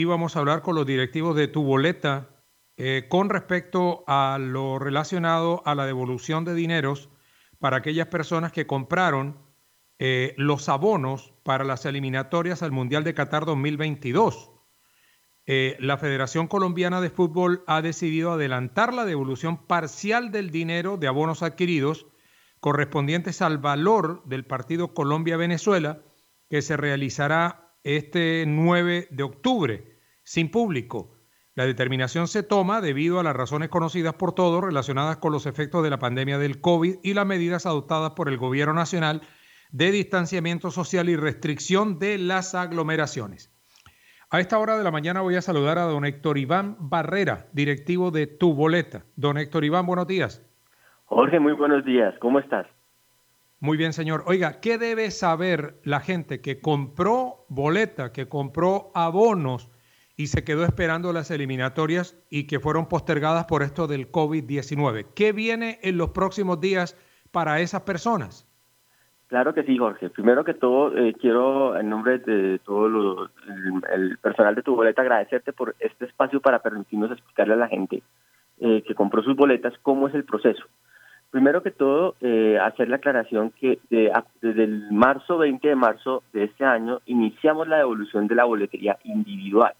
Íbamos a hablar con los directivos de Tu Boleta con respecto a lo relacionado a la devolución de dineros para aquellas personas que compraron los abonos para las eliminatorias al Mundial de Qatar 2022. La Federación Colombiana de Fútbol ha decidido adelantar la devolución parcial del dinero de abonos adquiridos correspondientes al valor del partido Colombia-Venezuela, que se realizará este 9 de octubre, sin público. La determinación se toma debido a las razones conocidas por todos relacionadas con los efectos de la pandemia del COVID y las medidas adoptadas por el gobierno nacional de distanciamiento social y restricción de las aglomeraciones. A esta hora de la mañana voy a saludar a don Héctor Iván Barrera, directivo de Tu Boleta. Don Héctor Iván, buenos días. Jorge, muy buenos días. ¿Cómo estás? Muy bien, señor. Oiga, ¿qué debe saber la gente que compró boleta, que compró abonos y se quedó esperando las eliminatorias y que fueron postergadas por esto del COVID-19? ¿Qué viene en los próximos días para esas personas? Claro que sí, Jorge. Primero que todo, quiero, en nombre de todo el personal de Tu Boleta, agradecerte por este espacio para permitirnos explicarle a la gente que compró sus boletas cómo es el proceso. Primero que todo, hacer la aclaración que desde el 20 de marzo de este año iniciamos la devolución de la boletería individual.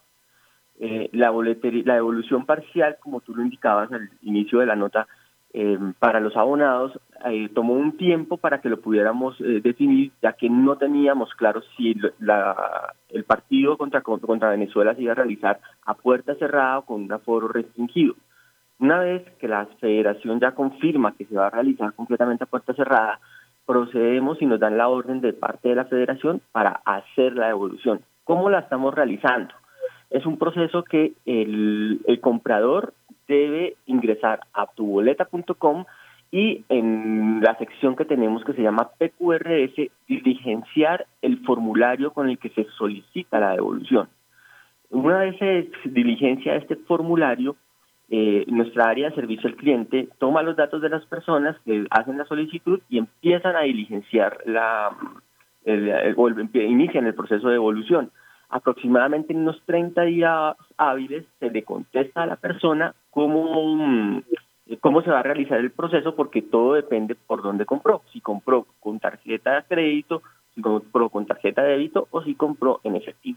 La devolución parcial, como tú lo indicabas al inicio de la nota, para los abonados, tomó un tiempo para que lo pudiéramos definir, ya que no teníamos claro si el partido contra Venezuela se iba a realizar a puerta cerrada o con un aforo restringido. Una vez que la federación ya confirma que se va a realizar completamente a puerta cerrada, procedemos y nos dan la orden de parte de la federación para hacer la devolución. ¿Cómo la estamos realizando? Es un proceso que el comprador debe ingresar a tuboleta.com y en la sección que tenemos que se llama PQRS, diligenciar el formulario con el que se solicita la devolución. Una vez se diligencia este formulario, nuestra área de servicio al cliente toma los datos de las personas que hacen la solicitud y empiezan a diligenciar inician el proceso de devolución. Aproximadamente en unos 30 días hábiles se le contesta a la persona cómo se va a realizar el proceso, porque todo depende por dónde compró. Si compró con tarjeta de crédito, si compró con tarjeta de débito o si compró en efectivo.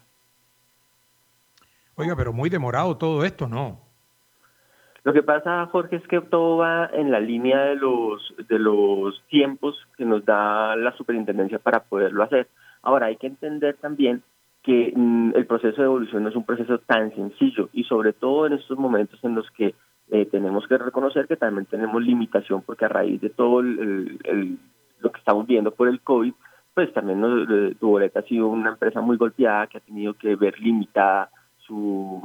Oiga, pero muy demorado todo esto, ¿no? Lo que pasa, Jorge, es que todo va en la línea de los tiempos que nos da la superintendencia para poderlo hacer. Ahora, hay que entender también que el proceso de devolución no es un proceso tan sencillo, y sobre todo en estos momentos en los que tenemos que reconocer que también tenemos limitación, porque a raíz de todo lo que estamos viendo por el COVID, pues también Tu Boleta ha sido una empresa muy golpeada, que ha tenido que ver limitada su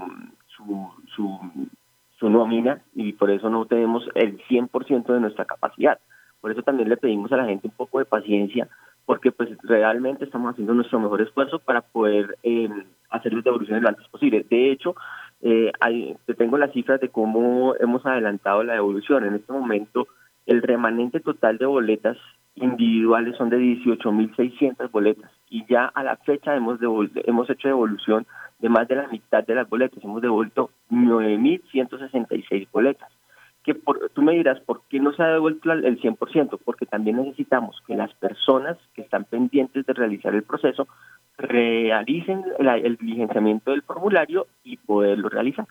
nómina, y por eso no tenemos el 100% de nuestra capacidad. Por eso también le pedimos a la gente un poco de paciencia, porque pues realmente estamos haciendo nuestro mejor esfuerzo para poder hacer las devoluciones lo antes posible. De hecho, te tengo las cifras de cómo hemos adelantado la devolución. En este momento, el remanente total de boletas individuales son de 18.600 boletas, y ya a la fecha hemos hecho devolución de más de la mitad de las boletas. Hemos devuelto 9.166 boletas. Tú me dirás, ¿por qué no se ha devuelto el 100%? Porque también necesitamos que las personas que están pendientes de realizar el proceso realicen el diligenciamiento del formulario y poderlo realizar.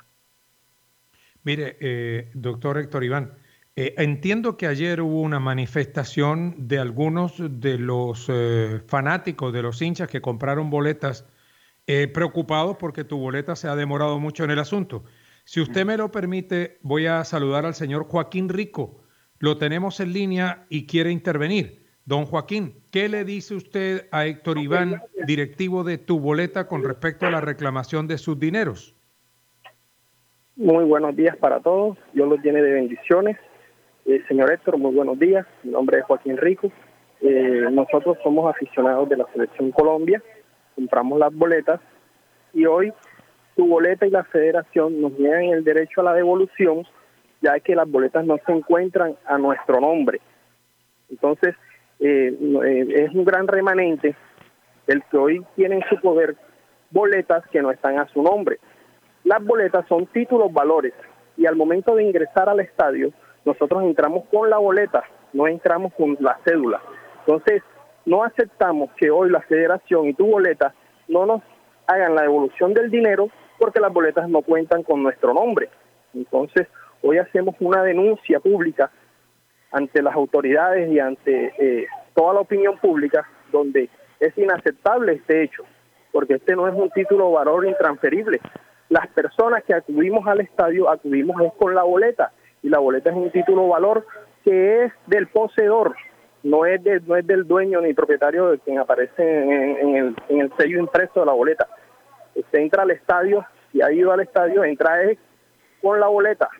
Mire, doctor Héctor Iván, entiendo que ayer hubo una manifestación de algunos de los fanáticos, de los hinchas que compraron boletas, preocupados porque Tu Boleta se ha demorado mucho en el asunto. Si usted me lo permite, voy a saludar al señor Joaquín Rico. Lo tenemos en línea y quiere intervenir. Don Joaquín, ¿qué le dice usted a Héctor Iván, directivo de Tu Boleta, con respecto a la reclamación de sus dineros? Muy buenos días para todos. Dios los llene de bendiciones. Señor Héctor, muy buenos días. Mi nombre es Joaquín Rico. Nosotros somos aficionados de la Selección Colombia. Compramos las boletas y hoy Tu Boleta y la Federación nos niegan el derecho a la devolución, ya que las boletas no se encuentran a nuestro nombre. Entonces, es un gran remanente el que hoy tiene en su poder boletas que no están a su nombre. Las boletas son títulos valores y al momento de ingresar al estadio, nosotros entramos con la boleta, no entramos con la cédula. Entonces, no aceptamos que hoy la federación y tu boleta no nos hagan la devolución del dinero porque las boletas no cuentan con nuestro nombre. Entonces, hoy hacemos una denuncia pública ante las autoridades y ante toda la opinión pública, donde es inaceptable este hecho, porque este no es un título valor intransferible. Las personas que acudimos al estadio acudimos es con la boleta, y la boleta es un título valor que es del poseedor, no es del dueño ni propietario de quien aparece en el sello impreso de la boleta. Usted entra al estadio, si ha ido al estadio, entra es con la boleta.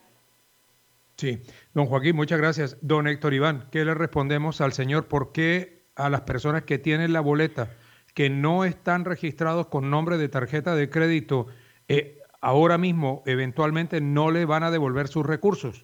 Sí, don Joaquín, muchas gracias. Don Héctor Iván, ¿qué le respondemos al señor? ¿Por qué a las personas que tienen la boleta, que no están registrados con nombre de tarjeta de crédito, ahora mismo eventualmente no le van a devolver sus recursos?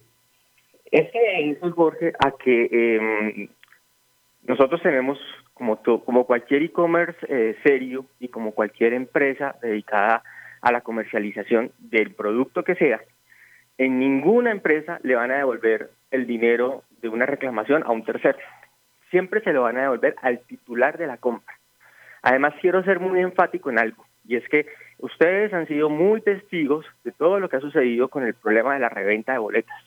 Eso es, Jorge, a que nosotros tenemos, como cualquier e-commerce serio y como cualquier empresa dedicada a la comercialización del producto que sea, en ninguna empresa le van a devolver el dinero de una reclamación a un tercero. Siempre se lo van a devolver al titular de la compra. Además, quiero ser muy enfático en algo, y es que ustedes han sido muy testigos de todo lo que ha sucedido con el problema de la reventa de boletas.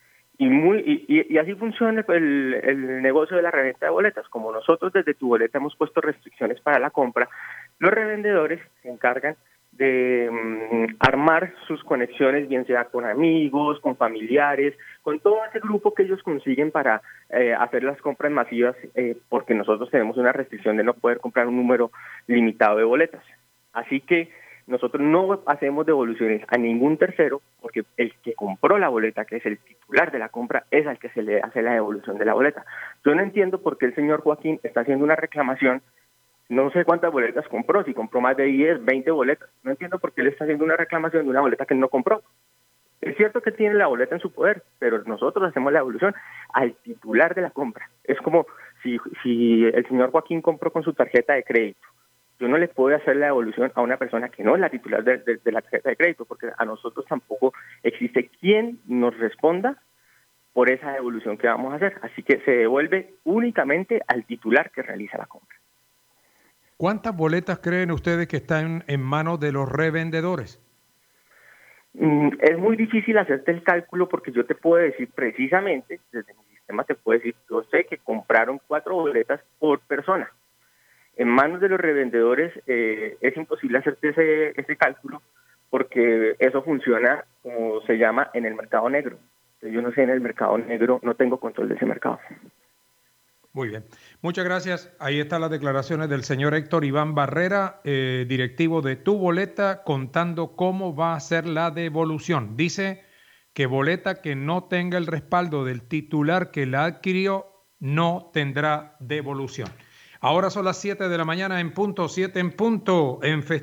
Y así funciona el negocio de la reventa de boletas. Como nosotros desde Tu Boleta hemos puesto restricciones para la compra, los revendedores se encargan de armar sus conexiones, bien sea con amigos, con familiares, con todo ese grupo que ellos consiguen para hacer las compras masivas, porque nosotros tenemos una restricción de no poder comprar un número limitado de boletas. Así que nosotros no hacemos devoluciones a ningún tercero, porque el que compró la boleta, que es el titular de la compra, es al que se le hace la devolución de la boleta. Yo no entiendo por qué el señor Joaquín está haciendo una reclamación. No sé cuántas boletas compró, si compró más de 10, 20 boletas. No entiendo por qué él está haciendo una reclamación de una boleta que él no compró. Es cierto que tiene la boleta en su poder, pero nosotros hacemos la devolución al titular de la compra. Es como si el señor Joaquín compró con su tarjeta de crédito. Yo no le puedo hacer la devolución a una persona que no es la titular de la tarjeta de crédito, porque a nosotros tampoco existe quien nos responda por esa devolución que vamos a hacer. Así que se devuelve únicamente al titular que realiza la compra. ¿Cuántas boletas creen ustedes que están en manos de los revendedores? Es muy difícil hacerte el cálculo, porque yo te puedo decir precisamente, desde mi sistema te puedo decir, yo sé que compraron 4 boletas por persona. En manos de los revendedores es imposible hacerte ese cálculo, porque eso funciona, como se llama, en el mercado negro. Yo no sé, en el mercado negro no tengo control de ese mercado. Muy bien. Muchas gracias. Ahí están las declaraciones del señor Héctor Iván Barrera, directivo de Tu Boleta, contando cómo va a ser la devolución. Dice que boleta que no tenga el respaldo del titular que la adquirió no tendrá devolución. Ahora son las 7 de la mañana en punto, 7 en punto, en